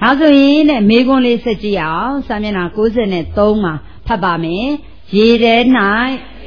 ဒါဆိုရင်နဲ့မေကွန်းလေးဆက်ကြည့်အောင်စာမျက်နှာ93မှာဖတ်ပါမယ်ရေထဲ၌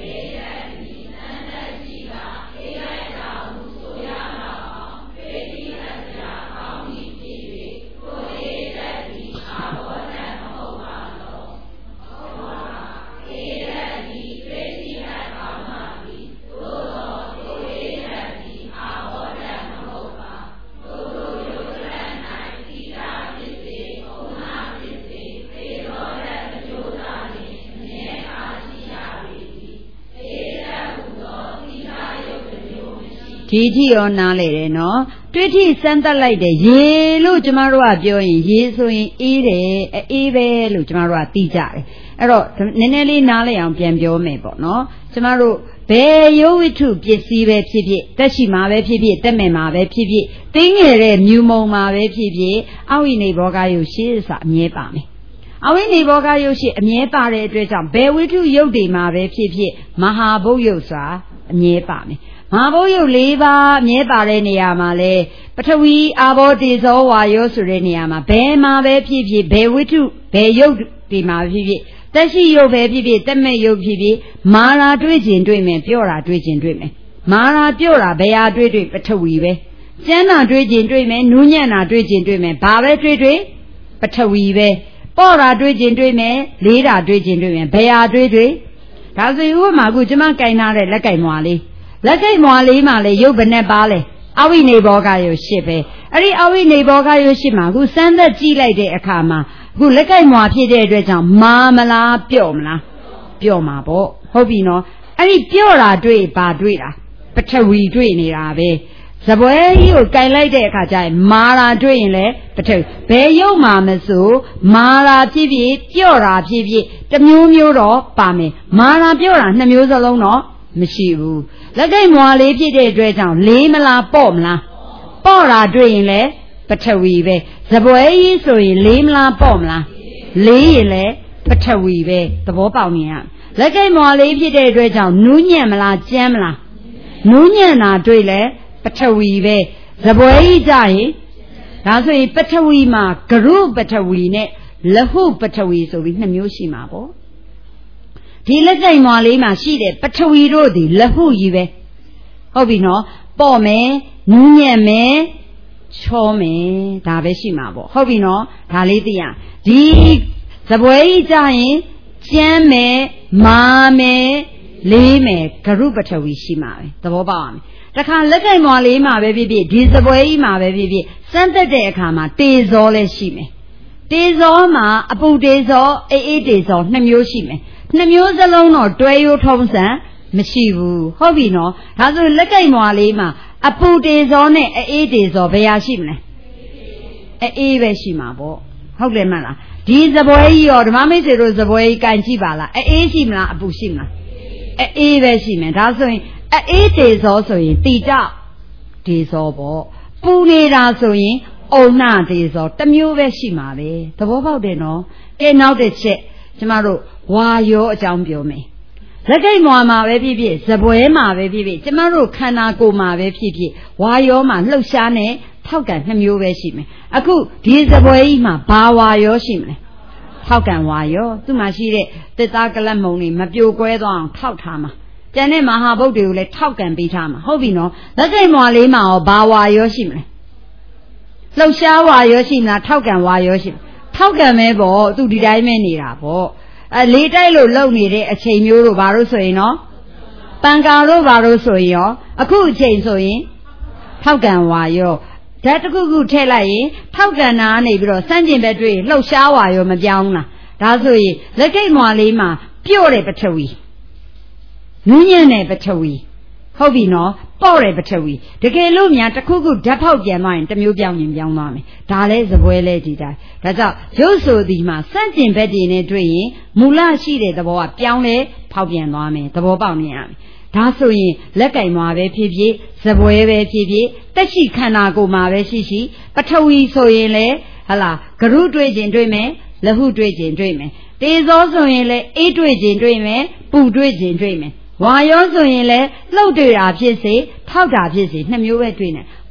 ဒီထိရောနားလေတယ်နော်တွေ့ထိစမ်းတက်လိုက်တယ်ရေလို့ကျမတို့ကပြောရင်ရေဆိုရင်အေးတယ်အေးပဲလို့ကျမတို့ကသိကြတယ်အဲ့တော့နည်းနည်းလေးနားလေအောင်ပြန်ပြောမယ်ပေါ့နော်ကျမတို့ဘယ်ရုပ်ဝတ္ထုပစ္စည်းပဲဖြစ်ဖြစ်တက်ရှိမှာပဲဖြစ်ဖြစ်တက်မဲ့မှာပဲဖြစ်ဖြစ်တင်းငယ်တဲ့မြူမုံမှာပဲဖြစ်ဖြစ်အဝိနေဘောဂယုတ်ရှိစာအမြဲပါမယ်အဝိနေဘောဂယုတ်ရှိအမြဲပါတဲ့အတွက်ကြောင့်ဘယ်ဝတ္ထုယုတ်တွေမှာပဲဖြစ်ဖြစ်မဟာဘုတ်ယုတ်စာအမြဲပါမယ်မဟာဘုတ်ယုတ်၄ပါးအမြဲပါတဲ့နေရာမှာလဲပထဝီအာဘောတေဇောဝါယောဆိုတဲ့နေရာမှာဘယ်မှာပဲဖြစ်ဖြစ်ဘယ်ဝတ္ထုဘယ်ယုတ်ဒီမှာဖြစ်ဖြစ်တက်ရှိယုတ်ပဲဖြစ်ဖြစ်တက်မဲ့ယုတ်ဖြစ်ဖြစ်မာရာတွေ့ခြင်းတွေ့မယ်ပြော့တာတွေ့ခြင်းတွေ့မယ်မာရာပြော့တာဘယ်ဟာတွေ့တွေ့ပထဝီပဲကျမ်းနာတွေ့ခြင်းတွေ့မယ်နူးညံ့တာတွေ့ခြင်းတွေ့မယ်ဘာပဲတွေ့တွေ့ပထဝီပဲပေါ့တာတွေ့ခြင်းတွေ့မယ်လေးတာတွေ့ခြင်းတွေ့မယ်ဘယ်ဟာတွေ့တွေ့ဒါဆိုရင်ဥပမာအခုကျမကင်ထားတဲ့လက်ကင်မွာလေးလက်ကင်မွာလေးမှာလေရုပ်ဘယ်နဲ့ပါလဲအဝိနေဘောဂယုတ်8ပဲအဲ့ဒီအဝိနေဘောဂယုတ်8မှာအခုစမ်းသက်ကြည့်လိုက်တဲ့အခါမှာအခုလက်ကင်မွာဖြစ်တဲ့အတွက်ကြောင့်မာမလားပြော့မလားပြော့မှာပေါ့ဟုတ်ပြီနော်အဲ့ဒီပြော့တာတွေ့ဘာတွေ့တာပထဝီတွေ့နေတာပဲဇပွဲကြီးကိုကင်လိုက်တဲ့အခါကျရင်မာရာတွေ့ရင်လေပထဝီဘယ်ရုပ်မှာမဆိုမာရာဖြစ်ဖြစ်ပြော့တာဖြစ်ဖြစ်တစ်မျိုးမျိုးတော့ပါမယ်မာရာပြော့တာ2မျိုးစလုံးတော့မရှိဘူးလက်ကင်မွာလေးဖြစ်တဲ့အတွက်ကြောင့်လေးမလားပေါ့မလားပေါ့တာတွေ့ရင်လေပထဝီပဲဇပွဲကြီးဆိုရင်လေးမလားပေါ့မလားလေးရင်လေပထဝီပဲသဘောပေါက်နေရလက်ကင်မွာလေးဖြစ်တဲ့အတွက်ကြောင့်နူးညံ့မလားကြမ်းမလားနူးညံ့တာတွေ့လေပထဝီပဲဇပွဲကြီးကြရင်ဒါဆိုရင်ပထဝီမှာဂရုပထဝီနဲ့လဟုပထဝီဆိုပြီး2မျိုးရှိမှာပေါ့ဒီလက်ကင်မွာလေးမှာရှိတဲ့ပထဝီတို့ဒီလဟုကြီးပဲဟုတ်ပြီနော်ပေါ့မယ်နူးညံ့မယ်ချောမယ်ဒါပဲရှိမှာပေါ့ဟုတ်ပြီနော်ဒါလေးသိရဒီဇပွဲကြီးကြရင်ကျမ်းမယ်မာမယ်လေးမယ်ဂရုပထဝီရှိမှာပဲသဘောပေါက်အောင်တခါလက်ကင်မွာလေးမှာပဲဖြစ်ဖြစ်ဒီဇပွဲကြီးမှာပဲဖြစ်ဖြစ်စမ်းသက်တဲ့အခါမှာတေဇောလည်းရှိမယ်တေဇောမှာအပူတေဇောအေးတေဇော2မျိုးရှိမယ်2မျိုးစလုံးတော့တွဲရိုးထုံးစံမရှိဘူးဟုတ်ပြီနော်ဒါဆိုလက်ကင်မွာလေးမှာအပူတေဇောနဲ့အေးတေဇောဘယ်ဟာရှိမလဲအေးပဲရှိမှာပေါ့ဟုတ်တယ်မလားဒီဇပွဲကြီးရောဓမ္မမိတ်ဆွေတို့ဇပွဲကြီးကန်ကြည့်ပါလားအေးရှိမလားအပူရှိမလားအေးပဲရှိမယ်ဒါဆိုရင်အေးတေဇောဆိုရင်တိတတေဇောပေါ့ပူနေတာဆိုရင်အုံနှတေဇောတစ်မျိုးပဲရှိမှာပဲသဘောပေါက်တယ်နော်ကဲနောက်တစ်ချက်ကျမတို့ဝါယောအကြောင်းပြောမယ်လက်ကင်မွာမှာပဲဖြစ်ဖြစ်ဇပွဲမှာပဲဖြစ်ဖြစ်ကျမတို့ခန္ဓာကိုယ်မှာပဲဖြစ်ဖြစ်ဝါယောမှာလှုပ်ရှားနေထောက်ကန်2မျိုးပဲရှိမယ်အခုဒီဇပွဲကြီးမှာဘာဝါယောရှိမလဲထောက်ကန်ဝါယောသူ့မှာရှိတဲ့တစ်သားကလတ်မုံတွေမပြိုကွဲသွားအောင်ထောက်ထားမှာကျန်တဲ့မဟာဗုဒ္ဓတွေကိုလည်းထောက်ကန်ပေးထားမှာဟုတ်ပြီနော်လက်ကင်မွာလေးမှာရောဘာဝါယောရှိမလဲလှုပ်ရှားဝါယောရှိမလားထောက်ကန်ဝါယောရှိမလားထောက်ကန်မဲပေါ့သူဒီတိုင်းပဲနေတာပေါ့လေတိုက်လို့လုံနေတဲ့အချိန်မျိုးတို့ဘာလို့ဆိုရင်နော်ပန်ကာတို့ဘာလို့ဆိုရင်ရောအခုအချိန်ဆိုရင်ထောက်ကန်ဝါယောဓာတ်တစ်ခုခုထည့်လိုက်ရင်ထောက်ကန်တာကနေပြီးတော့စမ်းကျင်ဘက်တွေ့လှုပ်ရှားဝါရောမပြောင်းလားဒါဆိုရင်လက်ကင်မွာလေးမှာပြော့တဲ့ပထဝီနူးညံ့တဲ့ပထဝီဟုတ်ပြီနော်ပေါ့တဲ့ပထဝီတကယ်လို့များတစ်ခုခုဓာတ်ဖောက်ပြန်သွားရင်တစ်မျိုးပြောင်းရင်ပြောင်းသွားမယ်ဒါလဲဇပွဲလဲဒီတိုင်းဒါကြောင့်ရုပ်ဆိုဒီမှာစမ်းကျင်ဘက်တွေနဲ့တွေ့ရင်မူလရှိတဲ့သဘောကပြောင်းလဲဖောက်ပြန်သွားမယ်သဘောပေါက်နေရမယ်ဒါဆိုရင်လက်ကင်မှာပဲဖြစ်ဖြစ်ဇပွဲပဲဖြစ်ဖြစ်တက်ရှိခန္ဓာကိုယ်မှာပဲရှိရှိပထဝီဆိုရင်လေဟလာဂရုတွေ့ခြင်းတွေ့မယ်လဟုတွေ့ခြင်းတွေ့မယ်တေဇောဆိုရင်လေအေးတွေ့ခြင်းတွေ့မယ်ပူတွေ့ခြင်းတွေ့မယ်ဝါယောဆိုရင်လေလှုပ်တွေ့တာဖြစ်စေထောက်တာဖြစ်စေ2မျိုးပဲတွေ့နေ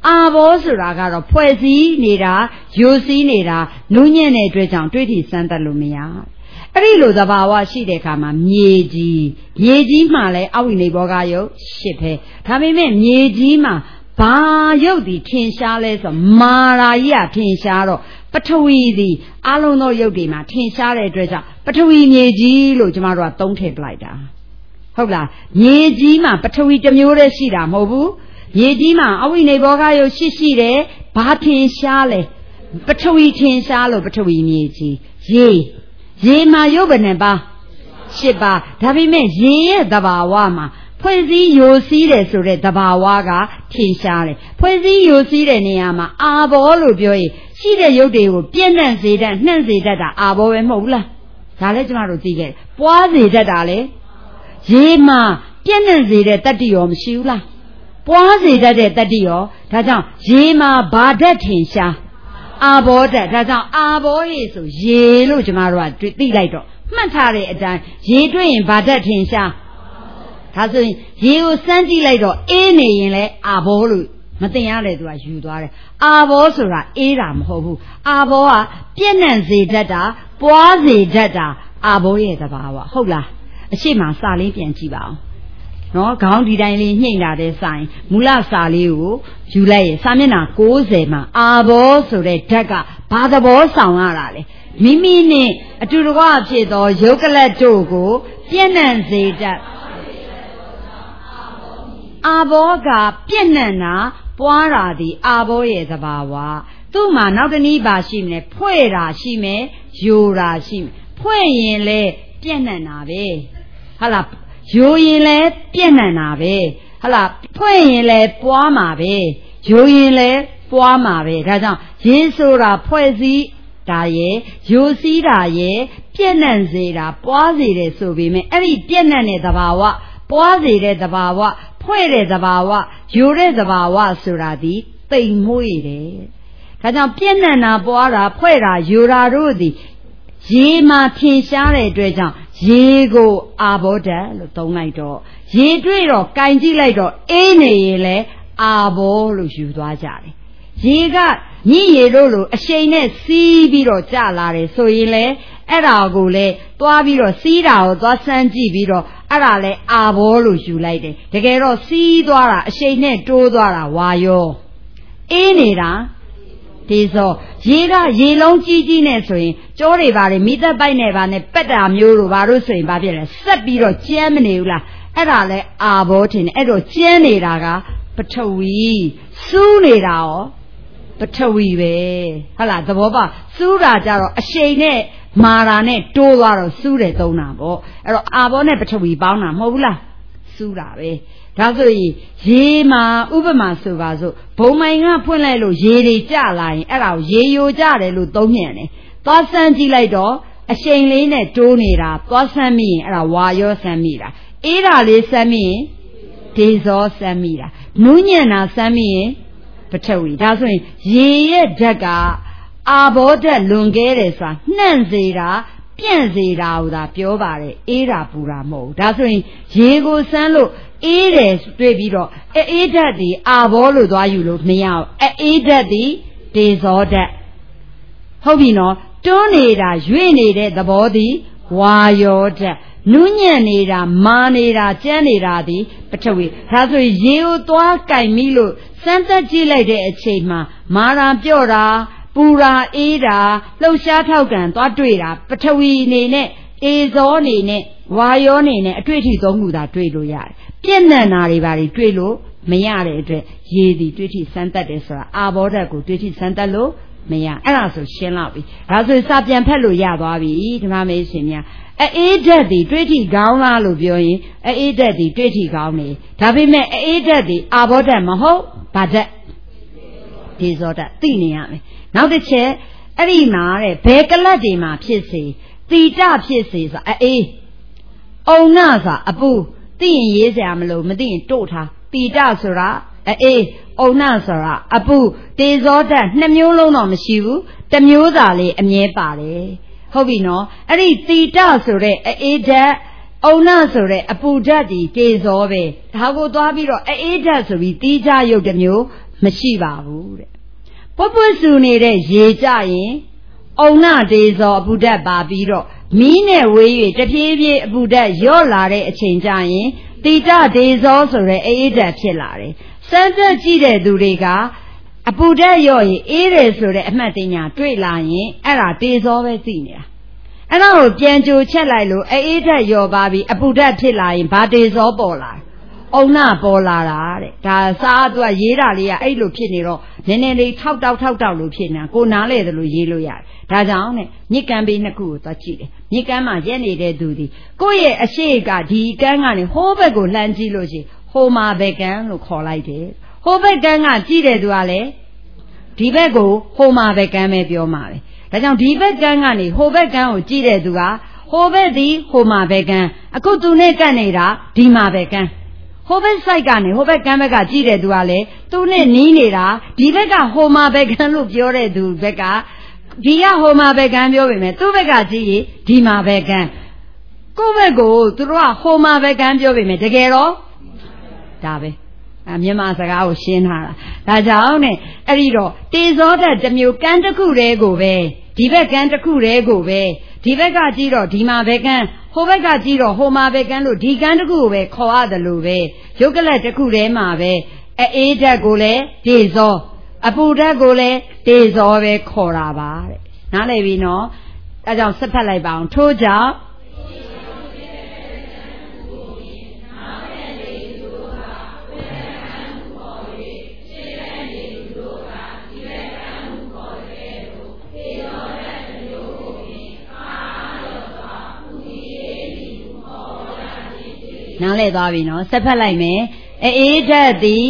အာဘောဆိုတာကတော့ဖွဲ့စည်းနေတာယိုစီးနေတာနူးညံ့တဲ့အတွက်ကြောင့်တွေးထိစမ်းသပ်လို့မရအဲ့ဒီလိုသဘာဝရှိတဲ့အခါမှာမြေကြီးမှလည်းအဝိနိဘောဂယုတ်ရှစ်ပဲဒါပေမဲ့မြေကြီးမှာဘာယုတ်ဒီထင်ရှားလဲဆိုမာရာကြီးကထင်ရှားတော့ပထဝီသည်အလုံးသောယုတ်တွေမှာထင်ရှားတဲ့အတွက်ကြောင့်ပထဝီမြေကြီးလို့ကျမတို့ကသုံးထည့်ပလိုက်တာဟုတ်လားမြေကြီးမှာပထဝီတစ်မျိုးတည်းရှိတာမဟုတ်ဘူးမြေကြီးမှာအဝိနိဘောဂယုတ်ရှိတယ်ဘာထင်ရှားလဲပထဝီထင်ရှားလို့ပထဝီမြေကြီးရေမှာယုတ်ဘယ်နှပါရှစ်ပါဒါပေမဲ့ရေရဲ့သဘာဝမှာဖွဲ့စည်းယိုစီးတယ်ဆိုတဲ့သဘာဝကထင်ရှားတယ်ဖွဲ့စည်းယိုစီးတဲ့နေရာမှာအာဘောလို့ပြောရင်ရှိတဲ့ရုပ်တွေကိုပြည့်နှံ့စေတတ်နှံ့စေတတ်တာအာဘောပဲမဟုတ်ဘူးလားဒါလည်းကျမတို့သိခဲ့တယ်ပွားစေတတ်တာလေရေမှာပြည့်နှံ့စေတဲ့တတ္တိရောမရှိဘူးလားပွားစေတတ်တဲ့တတ္တိရောဒါကြောင့်ရေမှာဘာဓာတ်ထင်ရှားအာဘောဓာတ်ဒါကြောင့်အာဘောရေဆိုရေလို့ကျမတို့ကသိလိုက်တော့မှတ်ထားတဲ့အတိုင်းရေတွေ့ရင်ဘာဓာတ်ထင်ရှားဒါဆိုရင်ရေကိုစမ်းကြည့်လိုက်တော့အေးနေရင်လည်းအာဘောလို့မတင်ရတယ်သူကယူသွားတယ်အာဘောဆိုတာအေးတာမဟုတ်ဘူးအာဘောကပြည့်နှံ့စေတတ်တာပွားစေတတ်တာအာဘောရဲ့သဘာဝဟုတ်လားအရှိမစာလေးပြန်ကြည့်ပါအောင်နော်ခေါင်းဒီတိုင်းလေးညှိနေတာတဲ့စာရင်မူလစာလေးကိုယူလိုက်ရင်စာမျက်နှာ60မှာအာဘောဆိုတဲ့ဓာတ်ကဘာသဘောဆောင်ရတာလဲမိမိနဲ့အတူတကွဖြစ်သောယုတ်ကလတ်တို့ကိုပြည့်နှံ့စေတတ်အာဘောကပြည့်နှံ့တာပွားတာဒီအာဘောရဲ့သဘာဝသူ့မှာနောက်တနည်းပါရှိမလဲဖွဲ့တာရှိမယ်ယိုတာရှိမယ်ဖွဲ့ရင်လဲပြည့်နှံ့တာပဲဟုတ်လားယိုရင်လဲပြည့်နှံ့တာပဲဟုတ်လားဖွဲ့ရင်လဲပွားမှာပဲယိုရင်လဲပွားမှာပဲဒါကြောင့်ရေဆိုတာဖွဲ့စည်းတာရဲ့ယိုစီးတာရဲ့ပြည့်နှံ့စေတာပွားစေတယ်ဆိုပေမဲ့အဲ့ဒီပြည့်နှံ့တဲ့သဘာဝပွားစေတဲ့သဘာဝဖွဲ့တဲ့သဘာဝယိုတဲ့သဘာဝဆိုတာဒီတိမ်မွေ့တယ်ဒါကြောင့်ပြည့်နှံ့တာပွားတာဖွဲ့တာယိုတာတို့သည်ရေမှာထင်ရှားတဲ့အတွက်ကြောင့်ရေကိုအာဘောဓာတ်လို့သုံးလိုက်တော့ရေတွေ့တော့ကင်ကြည့်လိုက်တော့အေးနေရင်လဲအာဘောလို့ယူသွားကြတယ်ရေကညှိရေတို့လိုအရှိန်နဲ့စီးပြီးတော့ကျလာတယ်ဆိုရင်လေအဲ့ဒါကိုလေသွားပြီးတော့စီးတာကိုသွားစမ်းကြည့်ပြီးတော့အဲ့ဒါလေအာဘောလို့ယူလိုက်တယ်တကယ်တော့စီးသွားတာအရှိန်နဲ့တိုးသွားတာဝါယောအေးနေတာဒီဆိုရေကရေလုံးကြီးကြီးနဲ့ဆိုရင်ကြောတွေပါလေမိသက်ပိုက်နဲ့ပါနဲ့ပက်တာမျိုးတို့ဘာလို့ဆိုရင်ဘာဖြစ်လဲဆက်ပြီးတော့ကျန်းမနေဘူးလားအဲ့ဒါလဲအာဘောထင်တယ်အဲ့တော့ကျန်းနေတာကပထဝီစူးနေတာရောပထဝီပဲဟုတ်လားသဘောပါစူးတာကြတော့အရှိန်နဲ့မာတာနဲ့တိုးသွားတော့စူးတယ်သုံးတာပေါ့အဲ့တော့အာဘောနဲ့ပထဝီပေါင်းတာမဟုတ်ဘူးလားစူးတာပဲဒါဆိုရင်ရေမှာဥပမာဆိုပါစို့ဘုံမိုင်ကဖွင့်လိုက်လို့ရေတွေကျလာရင်အဲ့ဒါကိုရေယိုကျတယ်လို့သုံးမြန်တယ်သွားစမ်းကြည့်လိုက်တော့အရှိန်လေးနဲ့တိုးနေတာသွားစမ်းမိရင်အဲ့ဒါဝါရောစမ်းမိတာအေးတာလေးစမ်းမိရင်ဒေဇောစမ်းမိတာနူးညံ့တာစမ်းမိရင်ပထဝီဒါဆိုရင်ရေရဲ့ဓာတ်ကအာဘောဓာတ်လွန်ကဲတယ်ဆိုတာနှံ့စေတာပြန့်စေတာဟူတာပြောပါတယ်အေးတာပူတာမဟုတ်ဘူးဒါဆိုရင်ရေကိုစမ်းလို့အေးတယ်တွေ့ပြီးတော့အေးဓာတ်ဒီအာဘောလို့သွားယူလို့မရဘူးအေးဓာတ်ဒီဒေဇောဓာတ်ဟုတ်ပြီနော်တွန်းနေတာရွေ့နေတဲ့သဘောဒီဝါယောဓာတ်နူးညံ့နေတာမာနေတာကြမ်းနေတာဒီပထဝီဒါဆိုရင်ရေကိုသွားကင်မိလို့စမ်းသက်ကြည့်လိုက်တဲ့အချိန်မှာမာတာပြော့တာပူရာအေးတာလှုပ်ရှားထောက်ကန်သွားတွေ့တာပထဝီအနေနဲ့အေဇောအနေနဲ့ဝါယောအနေနဲ့အတွေ့အထိသုံးခုသာတွေ့လို့ရတယ်ပြည့်နှံ့တာတွေပါတွေ့လို့မရတဲ့အတွက်ရေသည်တွေ့ထိစမ်းသက်တယ်ဆိုတာအာဘောဓာတ်ကိုတွေ့ထိစမ်းသက်လို့မရအဲ့ဒါဆိုရှင်းလောက်ပြီဒါဆိုစာပြန်ဖက်လို့ရသွားပြီဓမ္မမေးရှင်များအေးဓာတ်သည်တွေ့ထိကောင်းလားလို့ပြောရင်အေးဓာတ်သည်တွေ့ထိကောင်းနေဒါပေမဲ့အေးဓာတ်သည်အာဘောဓာတ်မဟုတ်ဗာဓာတ်ဒေဇောဓာတ်သိနေရမယ်နောက်တစ်ချက်အဲ့ဒီမှာတဲ့ဘယ်ကလတ်တွေမှာဖြစ်စေတိတဖြစ်စေဆိုအေးအုံနဆိုအပူသိရင်ရေးစရာမလိုမသိရင်တို့ထားတိတဆိုတာအေးအုံနဆိုတာအပူဒေဇောဓာတ်နှစ်မျိုးလုံးတော့မရှိဘူးတစ်မျိုးသာလေးအမြဲပါတယ်ဟုတ်ပြီနော်အဲ့ဒီတိတဆိုတဲ့အေးဓာတ်အုံနဆိုတဲ့အပူဓာတ်ဒီဒေဇောပဲဒါကိုသွားပြီးတော့အေးဓာတ်ဆိုပြီးတီးခြားရုပ်တစ်မျိုးမရှိပါဘူးတဲ့ပွတ်ပွတ်ဆူနေတဲ့ရေကြရင်အုံနာတေဇောအပူဓာတ်ပါပြီးတော့မီးနဲ့ဝေး၍တဖြည်းဖြည်းအပူဓာတ်ရော့လာတဲ့အချိန်ကျရင်တိတဒေဇောဆိုတဲ့အေးဓာတ်ဖြစ်လာတယ်စမ်းသပ်ကြည့်တဲ့သူတွေကအပူဓာတ်ရော့ရင်အေးတယ်ဆိုတဲ့အမှတ်တညာတွေ့လာရင်အဲ့ဒါဒေဇောပဲသိနေတာအဲ့ဒါကိုပြန်ကြိုချက်လိုက်လို့အေးဓာတ်ရော့ပါပြီးအပူဓာတ်ဖြစ်လာရင်ဘာဒေဇောပေါ်လာအုံနာပေါ်လာတာတဲ့ဒါစားသူကရေးတာလေးကအဲ့လိုဖြစ်နေတော့နည်းနည်းလေးထောက်တောက်လို့ဖြစ်နေတာကိုနားလေတယ်လို့ရေးလို့ရတယ်ဒါကြောင့်နဲ့မြစ်ကမ်းဘေးနှစ်ခုကိုသွားကြည့်တယ်မြစ်ကမ်းမှာရက်နေတဲ့သူဒီကိုယ့်ရဲ့အရှိကဒီကမ်းကနေဟိုးဘက်ကိုလှမ်းကြည့်လို့ရှိရင်ဟိုမှာဘက်ကမ်းလို့ခေါ်လိုက်တယ်ဟိုဘက်ကမ်းကကြည့်တဲ့သူကလည်းဒီဘက်ကိုဟိုမှာဘက်ကမ်းပဲပြောမှာပဲဒါကြောင့်ဒီဘက်ကမ်းကနေဟိုဘက်ကမ်းကိုကြည့်တဲ့သူကဟိုဘက်ဒီဟိုမှာဘက်ကမ်းအခုသူနဲ့ကပ်နေတာဒီမှာဘက်ကမ်းဟိုဘက်ဆိုင်ကနေဟိုဘက်ကမ်းဘက်ကကြည့်တဲ့သူကလည်းသူနဲ့နီးနေတာဒီဘက်ကဟိုမှာဘက်ကမ်းလို့ပြောတဲ့သူဘက်ကဒီကဟိုမှာဘက်ကမ်းပြောပေမဲ့သူ့ဘက်ကကြည့်ရင်ဒီမှာဘက်ကမ်းကိုယ့်ဘက်ကိုသူတို့ကဟိုမှာဘက်ကမ်းပြောပေမဲ့တကယ်တော့ဒါပဲမြန်မာစကားကိုရှင်းထားတာဒါကြောင့်နဲ့အဲ့ဒီတော့တေဇောဓာတ်တစ်မျိုးကမ်းတစ်ခုတည်းကိုပဲဒီဘက်ကမ်းတစ်ခုတည်းကိုပဲဒီဘက်ကကြည့်တော့ဒီမှာဘက်ကမ်းဟိုဘက်ကကြည့်တော့ဟိုမှာဘက်ကမ်းလို့ဒီကမ်းတစ်ခုကိုပဲခေါ်ရတယ်လို့ပဲရုပ်ကလတ်တစ်ခုတည်းမှာပဲအေးဓာတ်ကိုလည်းတေဇောအပူဓာတ်ကိုလည်းတေဇောပဲခေါ်တာပါတဲ့နားလည်ပြီနော်အဲကြောင့်ဆက်ဖက်လိုက်ပါအောင်ထို့ကြောင့်နားလည်သွားပြီနော်ဆက်ဖက်လိုက်မယ်အေးဓာတ်သည်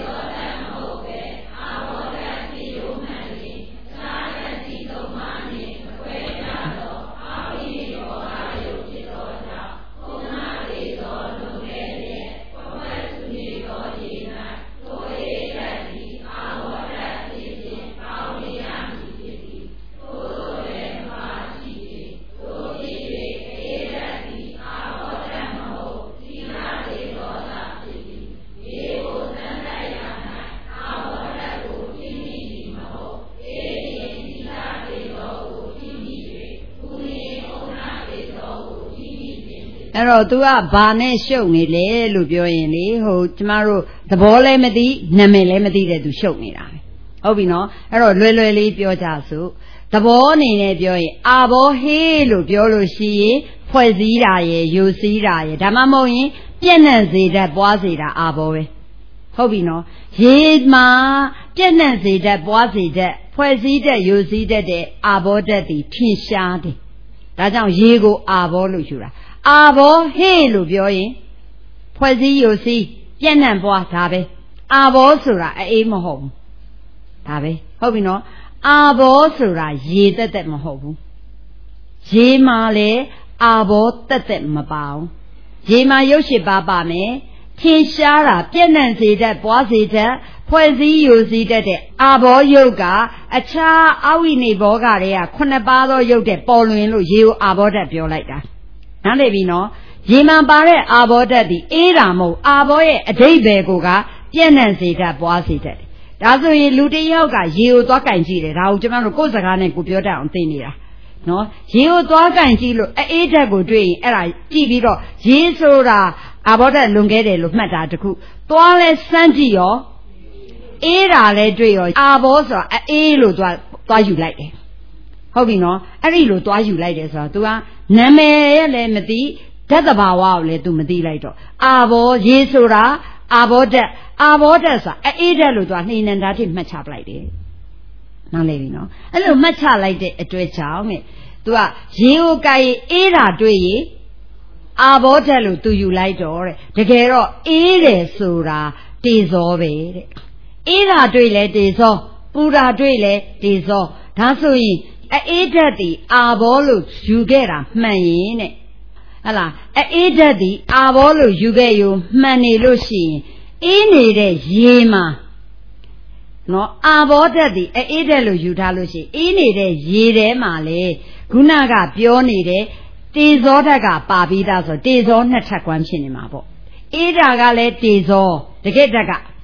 အဲ့တော့ तू ကဘာနဲ့ရှုပ်နေလဲလို့ပြောရင်လေဟိုကျမတို့သဘောလည်းမသိနာမည်လည်းမသိတဲ့ तू ရှုပ်နေတာပဲဟုတ်ပြီနော်အဲ့တော့လွယ်လွယ်လေးပြောကြစို့သဘောအနေနဲ့ပြောရင်အာဘောဟေးလို့ပြောလို့ရှိရင်ဖွဲ့စည်းတာရယ်ယူစည်းတာရယ်ဒါမှမဟုတ်ရင်ပြည့်နှံ့စေတတ်ပွားစေတာအာဘောပဲဟုတ်ပြီနော်ရေမှာပြည့်နှံ့စေတတ်ပွားစေတတ်ဖွဲ့စည်းတတ်ယူစည်းတတ်တဲ့အာဘောဓာတ်ဒီထင်ရှားတယ်ဒါကြောင့်ရေကိုအာဘောလို့ယူတာအာဘောဟေးလို့ပြောရင်ဖွဲ့စည်းယူစည်းပြည့်နှံ့ပွားဒါပဲအာဘောဆိုတာအေးမဟုတ်ဘူးဒါပဲဟုတ်ပြီနော်အာဘောဆိုတာရေတက်တက်မဟုတ်ဘူးရေမှာလေအာဘောတက်တက်မပါဘူးရေမှာရုပ်ရှိပါပါမယ်ထင်ရှားတာပြည့်နှံ့စေတတ်ပွားစေတတ်ဖွဲ့စည်းယူစည်းတတ်တဲ့အာဘောယုတ်ကအခြားအဝိနေဘောကတွေက9ပါးသောယုတ်တဲ့ပေါ်လွင်လို့ရေကိုအာဘောဓာတ်ပြောလိုက်တာနားလည်ပြီနော်ရေမှာပါတဲ့အာဘောဓာတ်ဒီအေးတာမဟုတ်အာဘောရဲ့အဓိပ္ပာယ်ကပြည့်နှံ့စေတတ်ပွားစေတတ်ဒါဆိုရင်လူတစ်ယောက်ကရေကိုသွားကင်ကြည့်တယ်ဒါကိုကျွန်တော်တို့ကိုယ်စကားနဲ့ကိုပြောတတ်အောင်သိနေတာနော်ရေကိုသွားကင်ကြည့်လို့အေးဓာတ်ကိုတွေ့ရင်အဲ့ဒါကြည့်ပြီးတော့ရေဆိုတာအာဘောဓာတ်လွန်ခဲ့တယ်လို့မှတ်တာတခုသွားလဲစမ်းကြည့်ရောအေးတာလဲတွေ့ရောအာဘောဆိုတာအေးလို့သွားယူလိုက်တယ်ဟုတ်ပြီနော်အဲ့ဒီလိုသွားယူလိုက်တယ်ဆိုတော့ तू ကနာမည်ရဲ့လည်းမသိဓာတ်သဘာဝကိုလည်း तू မသိလိုက်တော့အာဘောရေဆိုတာအာဘောဓာတ်ဆိုတာအေးဓာတ်လို့ तू နှိမ့်နှံဓာတ်ထိမှတ်ချပလိုက်တယ်နားလည်ပြီနော်အဲ့လိုမှတ်ချလိုက်တဲ့အတွက်ကြောင့်နဲ့ तू ကရေကိုကြိုက်အေးတာတွေ့ရင်အာဘောဓာတ်လို့ तू ယူလိုက်တော့တဲ့တကယ်တော့အေးတယ်ဆိုတာတေဇောပဲတဲ့အေးတာတွေ့လဲတေဇောပူတာတွေ့လဲတေဇောဒါဆိုရင်အေးဓာတ်ဒီအာဘောလို့ယူခဲ့တာမှန်ရင်တဲ့ဟလားအေးဓာတ်ဒီအာဘောလို့ယူခဲ့ယူမှန်နေလို့ရှိရင်အေးနေတဲ့ရေမှာနော်အာဘောဓာတ်ဒီအေးဓာတ်လို့ယူထားလို့ရှိရင်အေးနေတဲ့ရေထဲမှာလေခုနကပြောနေတဲ့တေဇောဓာတ်ကပါပြီးသားဆိုတေဇောနှစ်ထပ်ကွမ်းဖြစ်နေမှာပေါ့အေးဓာတ်ကလည်းတေဇောတကယ်ဓာတ်က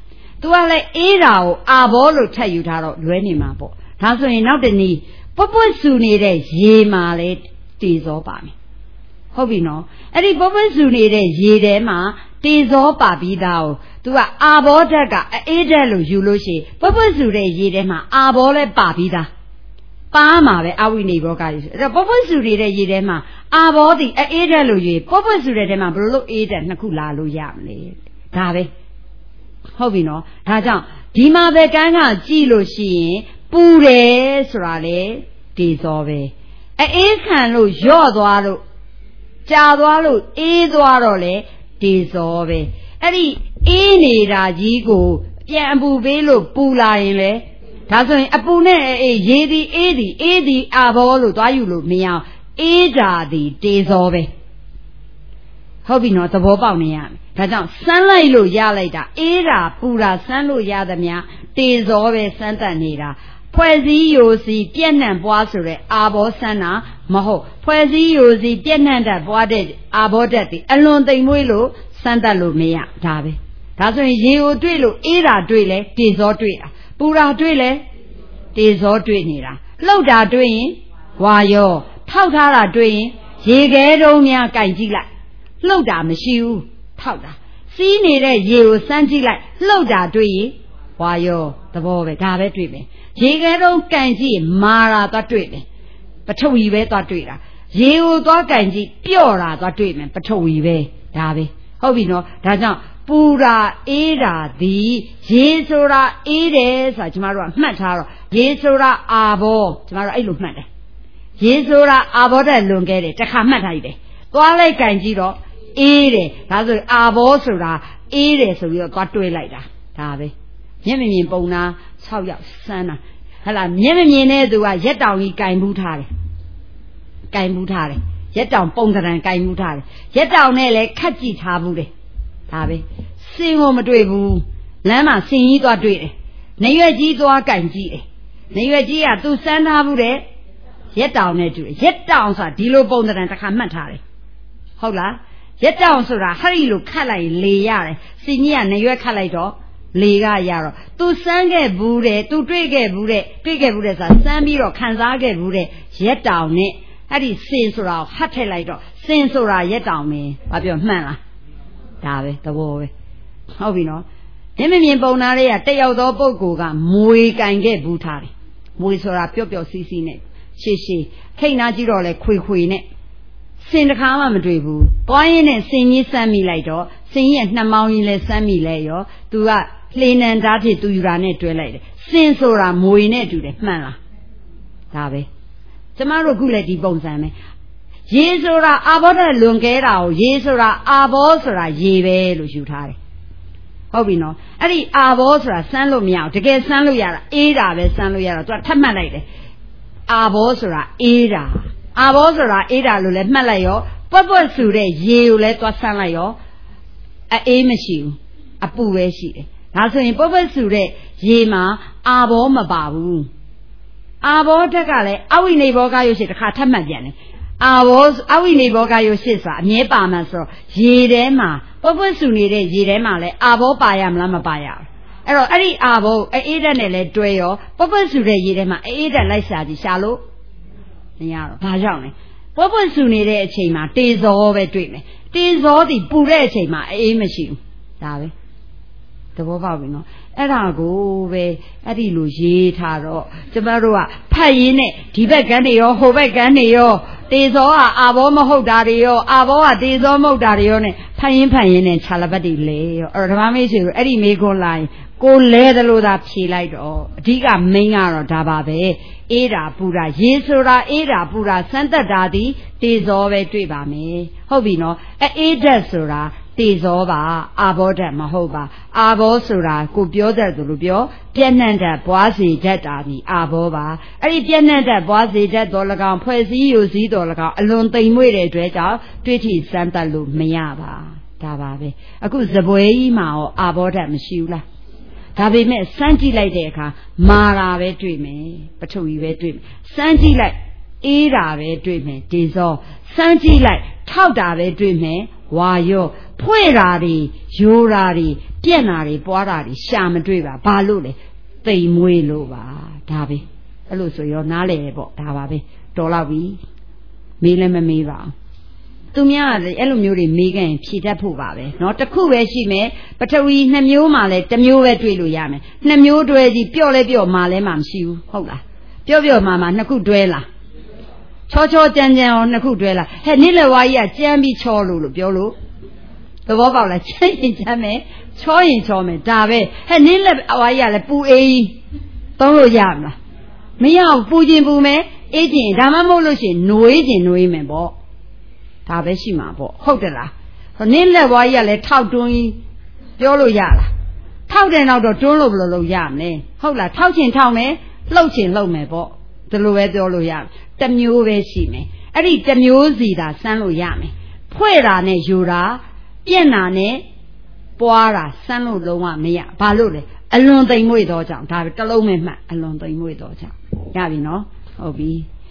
သူကလည်းအေးတာကိုအာဘောလို့ထပ်ယူထားတော့လွဲနေမှာပေါ့ဒါဆိုရင်နောက်တနည်းပွတ်ပွတ်ဆူနေတဲ့ရေမှာလေတေဇောပါမယ်ဟုတ်ပြီနော်အဲ့ဒီပွတ်ပွတ်ဆူနေတဲ့ရေထဲမှာတေဇောပါပြီးသားကိုသူကအာဘောဓာတ်ကအေးဓာတ်လို့ယူလို့ရှိရင်ပွတ်ပွတ်ဆူတဲ့ရေထဲမှာအာဘောလည်းပါပြီးသားပါမှာပဲအဝိနိဘောကကြီးအဲ့တော့ပွတ်ပွတ်ဆူနေတဲ့ရေထဲမှာအာဘောဒီအေးဓာတ်လို့ယူပွတ်ပွတ်ဆူတဲ့ထဲမှာဘယ်လိုလုပ်အေးဓာတ်နှစ်ခုလာလို့ရမလဲဒါပဲဟုတ်ပြီနော်ဒါကြောင့်ဒီမှာပဲကန်းကကြည့်လို့ရှိရင်ပူတယ်ဆိုတာလေတေဇောပဲအေးခံလို့ရော့သွားလို့ကြာသွားလို့အေးသွားတော့လေတေဇောပဲအဲ့ဒီအေးနေတာကြီးကိုပြန်အပူပေးလို့ပူလာရင်လေဒါဆိုရင်အပူနဲ့ရေဒီအေးဒီအာဘောလို့သွားယူလို့မရအောင်အေးတာဒီတေဇောပဲဟုတ်ပြီနော်သဘောပေါက်နေရမယ်ဒါကြောင့်စမ်းလိုက်လို့ရလိုက်တာအေးတာပူတာစမ်းလို့ရသမျှတေဇောပဲစမ်းတတ်နေတာဖွဲ့စည်းယိုစီပြည့်နှံ့ပွားဆိုတဲ့အာဘောစမ်းတာမဟုတ်ဖွဲ့စည်းယိုစီပြည့်နှံ့တတ်ပွားတဲ့အာဘောဓာတ်ဒီအလွန်သိမ်မွေးလို့စမ်းတတ်လို့မရဒါပဲဒါဆိုရင်ရေကိုတွေ့လို့အေးတာတွေ့လဲတေဇောတွေ့တာပူတာတွေ့လဲတေဇောတွေ့နေတာလှုပ်တာတွေ့ရင်ဝါယောထောက်ထားတာတွေ့ရင်ရေခဲတုံးများကြိုက်ကြည့်လိုက်လှုပ်တာမရှိဘူးထောက်တာစီးနေတဲ့ရေကိုစမ်းကြည့်လိုက်လှုပ်တာတွေ့ရင်ဝါယောသဘောပဲဒါပဲတွေ့မယ်ရေခဲတုံးကန်ကြည့်မာတာသွားတွေ့မယ်ပထဝီပဲသွားတွေ့တာရေကိုသွားကန်ကြည့်ပြော့တာသွားတွေ့မယ်ပထဝီပဲဒါပဲဟုတ်ပြီနော်ဒါကြောင့်ပူတာအေးတာဒီရေဆိုတာအေးတယ်ဆိုတာကျမတို့ကမှတ်ထားတော့ရေဆိုတာအာဘောကျမတို့အဲ့လိုမှတ်တယ်ရေဆိုတာအာဘောတဲ့လွန်ခဲ့တယ်တစ်ခါမှတ်ထားရတယ်သွားလိုက်ကန်ကြည့်တော့အေးတယ်ဒါဆိုအာဘောဆိုတာအေးတယ်ဆိုပြီးတော့သွားတွေးလိုက်တာဒါပဲမျက်မမြင်ပုံနာ6ယောက်စမ်းတာဟဲ့လားမျက်မမြင်တဲ့သူကရက်တောင်ကြီးကင်ဘူးထားတယ်ရက်တောင်ပုံသဏ္ဍာန်ကင်ဘူးထားတယ်ရက်တောင်နဲ့လည်းခတ်ကြည့်ထားဘူးတယ်ဒါပဲစင်ကိုမတွေ့ဘူးလမ်းမှာစင်ကြီးသွားတွေ့တယ်နေရွက်ကြီးသွားကင်ကြည့်တယ်နေရွက်ကြီးကသူစမ်းထားဘူးတဲ့ရက်တောင်နဲ့တွေ့ရက်တောင်ဆိုတာဒီလိုပုံသဏ္ဍာန်တစ်ခါမှတ်ထားတယ်ဟုတ်လားရက်တောင်ဆိုတာဟဲ့ဒီလိုခတ်လိုက်လေရတယ်စင်ကြီးကနေရွက်ခတ်လိုက်တော့လေကရတော့သူစမ်းခဲ့ဘူးတဲ့သူတွေ့ခဲ့ဘူးတဲ့ဆိုတာစမ်းပြီးတော့ခံစားခဲ့ဘူးတဲ့ရက်တောင်နဲ့အဲ့ဒီစင်ဆိုတာကိုဟတ်ထည့်လိုက်တော့စင်ဆိုတာရက်တောင်ပဲဘာပြောမှန်လားဒါပဲသဘောပဲဟုတ်ပြီနော်မျက်မမြင်ပုံနာလေးကတယောက်သောပုဂ္ဂိုလ်ကမွေကင်ခဲ့ဘူးထားတယ်မွေဆိုတာပျော့ပျော့စီးစီးနဲ့ရှည်ရှည်ခိတ်နာကြည့်တော့လဲခွေနဲ့စင်တစ်ခါမှမတွေ့ဘူးပွားရင်းနဲ့စင်ကြီးစမ်းမိလိုက်တော့စင်ကြီးရဲ့နှမောင်းကြီးလဲစမ်းမိလဲရောသူကလှေနံဓာတ်ဖြစ်သူယူတာနဲ့တွဲလိုက်တယ်စင်ဆိုတာမွေနဲ့တူတယ်မှန်လားဒါပဲကျမတို့ခုလည်းဒီပုံစံပဲရေဆိုတာအာဘောဓာတ်လွန်ကဲတာကိုရေဆိုတာအာဘောဆိုတာရေပဲလို့ယူထားတယ်ဟုတ်ပြီနော်အဲ့ဒီအာဘောဆိုတာစမ်းလို့မရဘူးတကယ်စမ်းလို့ရတာအေးတာပဲစမ်းလို့ရတော့သူကထပ်မှတ်လိုက်တယ်အာဘောဆိုတာအေးတာအာဘောဆိုတာအေးတာလို့လည်းမှတ်လိုက်ရောပွက်ပွက်ဆူတဲ့ရေကိုလည်းသွားဆန်းလိုက်ရောအေးမရှိဘူးအပူပဲရှိတယ်ဒါဆိုရင်ပွက်ပွက်ဆူတဲ့ရေမှာအာဘောမပါဘူးအာဘောဓာတ်ကလည်းအဝိနိဘောကရုပ်ရှိတစ်ခါထပ်မှတ်ပြန်တယ်အာဘောအဝိနိဘောကရုပ်ရှိဆိုတာအမြဲပါမှဆိုတော့ရေထဲမှာပွက်ပွက်ဆူနေတဲ့ရေထဲမှာလည်းအာဘောပါရမလားမပါရဘူးအဲ့တော့အဲ့ဒီအာဘောအေးဓာတ်နဲ့လည်းတွဲရောပွက်ပွက်ဆူတဲ့ရေထဲမှာအေးဓာတ်လိုက်ရှာကြည့်ရှာလို့မရတော့ဘာကြောင့်လဲပွက်ပွက်ဆူနေတဲ့အချိန်မှာတေဇောပဲတွေ့မယ်တေဇောဒီပူတဲ့အချိန်မှာအေးမရှိဘူးဒါပဲသဘောပေါက်ပြီနော်အဲ့ဒါကိုပဲအဲ့ဒီလိုရေးထားတော့ကျမတို့ကဖတ်ရင်းနဲ့ဒီဘက်ကန်းတွေရောဟိုဘက်ကန်းတွေရောတေဇောကအာဘောမဟုတ်တာတွေရောအာဘောကတေဇောမဟုတ်တာတွေရောနဲ့ဖတ်ရင်းနဲ့ခြာလပတ်တွေလဲရောအဲ့တော့ဓမ္မမေးရှိလို့အဲ့ဒီမေးခွန်းလာရင်ကိုလဲတယ်လို့သာဖြေလိုက်တော့အဓိကမိန်းကတော့ဒါပါပဲအေးတာပူတာရေဆိုတာအေးတာပူတာစမ်းသက်တာဒီတေဇောပဲတွေ့ပါမယ်ဟုတ်ပြီနော်အေးဓာတ်ဆိုတာတေဇောပါအာဘောဓာတ်မဟုတ်ပါအာဘောဆိုတာကိုပြောတတ်သူလို့ပြောပြည့်နှံ့ဓာတ်ပွားစေတတ်တာဒီအာဘောပါအဲ့ဒီပြည့်နှံ့ဓာတ်ပွားစေတတ်တော်၎င်းဖွဲ့စည်းယူစည်းတော်၎င်းအလွန်သိမ်မွေ့တဲ့အတွက်ကြောင့်တွေ့ထိစမ်းသပ်လို့မရပါဒါပါပဲအခုဇပွဲကြီးမှာရောအာဘောဓာတ်မရှိဘူးလားဒါပေမဲ့စမ်းကြည့်လိုက်တဲ့အခါမာတာပဲတွေ့မယ်ပထဝီပဲတွေ့မယ်စမ်းကြည့်လိုက်အေးတာပဲတွေ့မယ်တေဇောစမ်းကြည့်လိုက်ထောက်တာပဲတွေ့မယ်ဝါယောဖွေ့တာတွေယိုတာတွေပြက်နာတွေပွားတာတွေရှာမတွေ့ပါဘာလို့လဲတိမ်မွေးလို့ပါဒါပဲအဲ့လိုဆိုရောနားလေပေါ့ဒါပါပဲတော်တော့ပြီမေးလည်းမမေးပါဘူးသူများကလည်းအဲ့လိုမျိုးတွေမေးခဲ့ရင်ဖြေတတ်ဖို့ပါပဲเนาะတစ်ခုပဲရှိမယ်ပထဝီ2မျိုးမှလည်း1မျိုးပဲတွေ့လို့ရမယ်2မျိုးတွဲကြီးပြော့လဲပြော့မှလည်းမှမရှိဘူးဟုတ်လားပြော့မှ2ခုတွဲလားချောကြမ်းအောင်2ခုတွဲလားဟဲ့နေ့လယ်ဝါကြီးကကြမ်းပြီးချောလို့ပြောလို့သဘောပေါက်လားကြမ်းရင်ကြမ်းမယ်ချောရင်ချောမယ်ဒါပဲဟဲ့နေ့လယ်ဝါကြီးကလည်းပူအေးသုံးလို့ရမလားမရဘူးပူခြင်းပူမယ်အေးခြင်းဒါမှမဟုတ်လို့ရှိရင်နှွေးခြင်းနှွေးမယ်ပေါ့ဒါပဲရှိမှာပေါ့ဟုတ်တယ်လားနေ့လက်ဝါးကြီးကလည်းထောက်တွန်းကြီးပြောလို့ရလားထောက်တဲ့နောက်တော့တွန်းလို့ဘယ်လိုလုပ်ရမလဲဟုတ်လားထောက်ချင်ထောက်မယ်လှုပ်ချင်လှုပ်မယ်ပေါ့ဒီလိုပဲပြောလို့ရတစ်မျိုးပဲရှိမယ်အဲ့ဒီတစ်မျိုးစီသာစမ်းလို့ရမယ်ဖွဲ့တာနဲ့ယူတာပြက်တာနဲ့ပွားတာစမ်းလို့လုံးဝမရဘာလို့လဲအလွန်သိမ်မွေ့တော့ကြောင့်ဒါပဲတစ်လုံးပဲမှတ်အလွန်သိမ်မွေ့တော့ကြောင့်ရပြီနော်ဟုတ်ပြီ